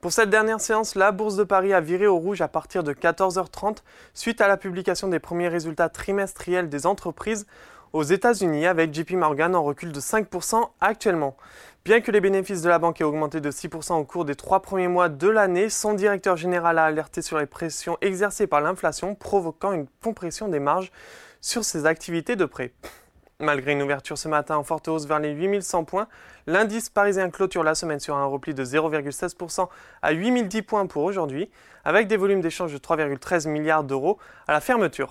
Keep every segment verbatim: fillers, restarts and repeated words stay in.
Pour cette dernière séance, la Bourse de Paris a viré au rouge à partir de quatorze heures trente suite à la publication des premiers résultats trimestriels des entreprises aux États-Unis avec J P Morgan en recul de cinq pour cent actuellement. Bien que les bénéfices de la banque aient augmenté de six pour cent au cours des trois premiers mois de l'année, son directeur général a alerté sur les pressions exercées par l'inflation, provoquant une compression des marges sur ses activités de prêt. Malgré une ouverture ce matin en forte hausse vers les huit mille cent points, l'indice parisien clôture la semaine sur un repli de zéro virgule seize pour cent à huit mille dix points pour aujourd'hui, avec des volumes d'échange de trois virgule treize milliards d'euros à la fermeture.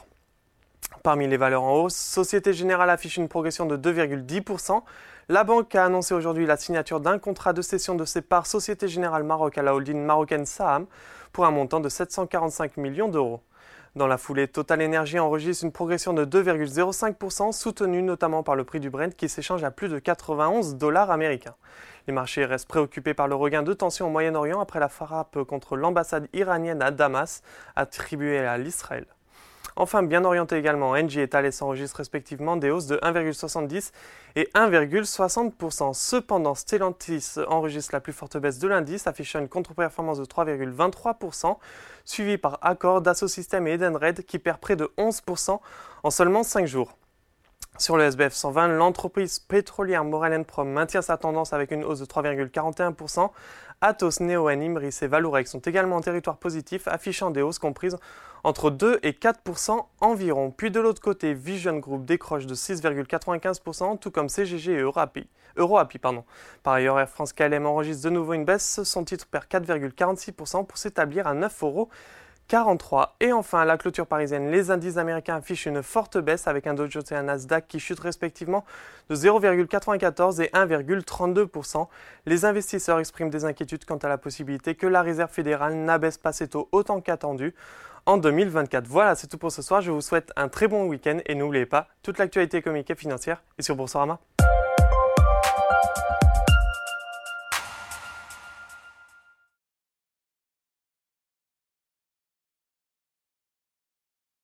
Parmi les valeurs en hausse, Société Générale affiche une progression de deux virgule dix pour cent. La banque a annoncé aujourd'hui la signature d'un contrat de cession de ses parts Société Générale Maroc à la holding marocaine Saham pour un montant de sept cent quarante-cinq millions d'euros. Dans la foulée, Total Energy enregistre une progression de deux virgule zéro cinq pour cent, soutenue notamment par le prix du Brent qui s'échange à plus de quatre-vingt-onze dollars américains. Les marchés restent préoccupés par le regain de tensions au Moyen-Orient après la frappe contre l'ambassade iranienne à Damas, attribuée à l'Israël. Enfin, bien orienté également, Engie et Thales enregistrent respectivement des hausses de un virgule soixante-dix et un virgule soixante pour cent. Cependant, Stellantis enregistre la plus forte baisse de l'indice, affichant une contre-performance de trois virgule vingt-trois pour cent, suivi par Accor, Dassault Systèmes et Edenred qui perd près de onze pour cent en seulement cinq jours. Sur le S B F cent vingt, l'entreprise pétrolière Maurel & Prom maintient sa tendance avec une hausse de trois virgule quarante et un pour cent. Atos, Neoen, Imris et Valourec sont également en territoire positif, affichant des hausses comprises entre deux et quatre pour cent environ. Puis de l'autre côté, Vision Group décroche de six virgule quatre-vingt-quinze pour cent, tout comme C G G et Euroapi. Euroapi pardon. Par ailleurs, Air France K L M enregistre de nouveau une baisse, son titre perd quatre virgule quarante-six pour cent pour s'établir à neuf euros quarante-trois. Et enfin, à la clôture parisienne, les indices américains affichent une forte baisse avec un Dow Jones et un Nasdaq qui chutent respectivement de zéro virgule quatre-vingt-quatorze et un virgule trente-deux pour cent. Les investisseurs expriment des inquiétudes quant à la possibilité que la Réserve fédérale n'abaisse pas ses taux autant qu'attendu en deux mille vingt-quatre. Voilà, c'est tout pour ce soir. Je vous souhaite un très bon week-end et n'oubliez pas, toute l'actualité économique et financière est sur Boursorama.